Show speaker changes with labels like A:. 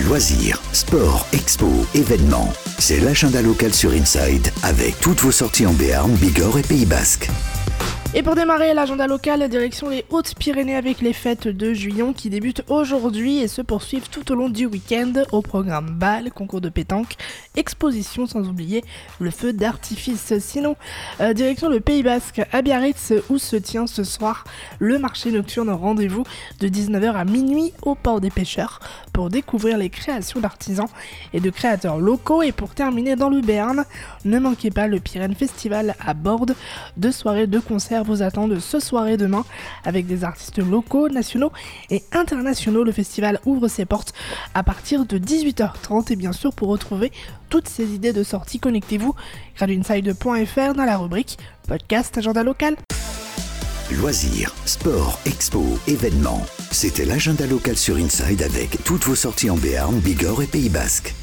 A: Loisirs, sport, expo, événements. C'est l'agenda local sur Inside avec toutes vos sorties en Béarn, Bigorre et Pays Basque.
B: Et pour démarrer l'agenda local, direction les Hautes-Pyrénées avec les fêtes de Juillon qui débutent aujourd'hui et se poursuivent tout au long du week-end au programme bal, concours de pétanque, exposition sans oublier le feu d'artifice. Sinon, direction le Pays Basque à Biarritz où se tient ce soir le marché nocturne rendez-vous de 19h à minuit au port des pêcheurs pour découvrir les créations d'artisans et de créateurs locaux. Et pour terminer dans le Béarn, ne manquez pas le Pyrénées Festival à Bordes. 2 soirées de concerts vous attendent ce soir et demain avec des artistes locaux, nationaux et internationaux. Le festival ouvre ses portes à partir de 18h30 et bien sûr pour retrouver toutes ces idées de sortie, connectez-vous graduinside.fr dans la rubrique podcast agenda local.
A: Loisirs, sport, expo, événements. C'était l'agenda local sur Inside avec toutes vos sorties en Béarn, Bigorre et Pays Basque.